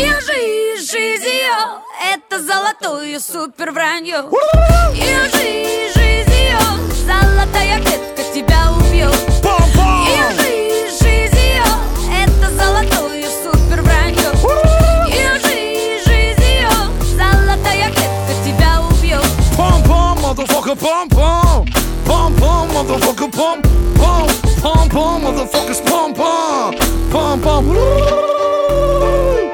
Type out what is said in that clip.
жизнь ее, это золотое супер вранье. Ее жизнь ее, золотая клетка тебя убьет. Ее жизнь ее, это золотое супер вранье. Ее жизнь ее, золотая клетка тебя убьет. Pom-pom, motherfucker, pom-pom. Pom-pom, motherfucker, pom-pom. Pom-pom, motherfuckers, pom-pom. Pom-pom.